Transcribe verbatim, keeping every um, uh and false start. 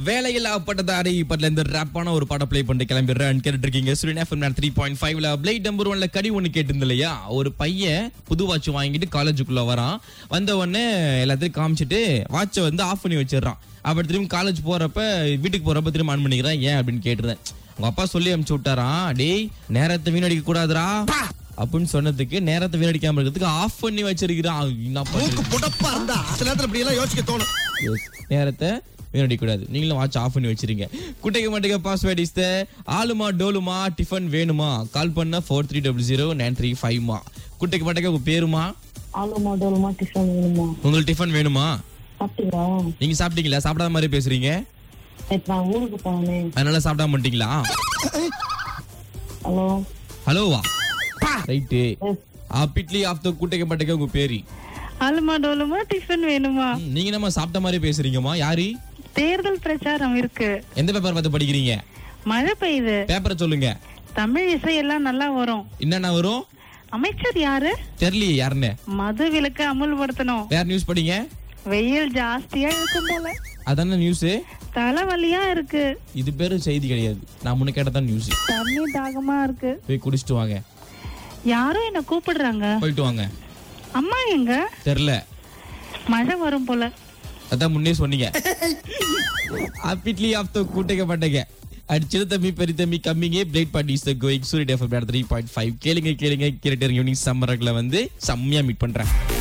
வேலையில் பட்டதாரி பட்ல இந்த ரேப்பான ஒரு பாடம் ப்ளே பண்ணிட்டு கிளம்பிடுறேன் கேட்டு இருக்கீங்க சூரியன் எஃப்எம் த்ரீ பாயிண்ட் ஃபைவ்ல பிளேட் நம்பர் ஒன்ல கடி ஒன்று கேட்டிருந்த இல்லையா. ஒரு பையன் புது வாட்ச் வாங்கிட்டு காலேஜுக்குள்ள வரான். வந்த உடனே எல்லாத்தையும் காமிச்சிட்டு வாட்சை வந்து ஆஃப் பண்ணி வச்சிடறான். அப்படி திரும்பி காலேஜ் போறப்ப வீட்டுக்கு போறப்ப திரும்ப ஆன் பண்ணிக்கிறேன் ஏன் அப்படின்னு கேட்டுறேன். உங்க அப்பா சொல்லி அனுப்பிச்சு விட்டாரான், டேய் நேரத்தை வீணடிக்க கூடாதுரா அப்படின்னு சொன்னதுக்கு நேரத்தை வீணடிக்காம இருக்கிறதுக்கு ஆஃப் பண்ணி வச்சிருக்கிறான். நேரத்தை வீணடிக்க கூடாது, நீங்களும் வாட்ச் ஆஃப் பண்ணி வச்சிருங்க. குட்டைக்கு மட்டுக்கு பாஸ்வேர்ட் இஸ் த ஆலுமா டோலுமா டிஃபன் வேணுமா கால் பண்ண four three double zero nine three five மா. குட்டைக்கு மட்டுக்கு உங்க பேருமா? ஆலுமா டோலுமா டிஃபன் வேணுமா. உங்களுக்கு டிஃபன் வேணுமா? சாப்பிட்டீங்களா? நீங்க சாப்பிட்டீங்களா? சாப்பிடாத மாதிரி பேசுறீங்க. நான் ஊருக்கு போனேன் அதனால சாப்பிடாம பண்ணிட்டீங்களா? ஹலோ ஹலோவா ரைட்டு. பிட்லி ஆஃப் த குட்டைக்கு மட்டுக்கு உங்க பேரு? ஆலுமா டோலுமா டிஃபன் வேணுமா. நீங்க நம்ம சாப்பிட்ட மாதிரி பேசுறீங்கம்மா. யாரு? தேர்தல் பிரச்சாரம் இருக்கு. எந்த பேப்பர் பார்த்து படிக்கிறீங்க? மழை பெய்யுது. பேப்பரை சொல்லுங்க. தமிழ் இசை எல்லாம் நல்லா வரும். என்னென்ன வரும்? அமைச்சர் யாரு தெரியலையே யாருன்னு. மது விலக்கு அமுல்படுத்தணும். வேற நியூஸ் படிங்க. வெயில் ஜாஸ்தியா இருக்கும் போல. அதான நியூஸ். தலைவலியா இருக்கு. இது பேரு செய்தி கிடையாது, நான் முன்ன கேட்டதான் நியூஸ். தண்ணி தாகமா இருக்கு. போய் குடிச்சிட்டு வாங்க. யாரும் என்ன கூப்பிடுறாங்க. போயிட்டு வாங்க. அம்மா எங்க? தெரியல. மழை வரும் போல. அதான் முன்னே சொன்னீங்க. பிட்லி ஆஃப் த கூட்டைக்கு மாட்டேங்க. அடிச்சிரு தம்பி பெரிய தம்பி கம்மிங்க plate party is the going Suryan FM three point five கேளுங்க கேளுங்க கேட்டுட்டு ஈவினிங் சம்மர்ல வந்து செம்மையா மீட் பண்றேன்.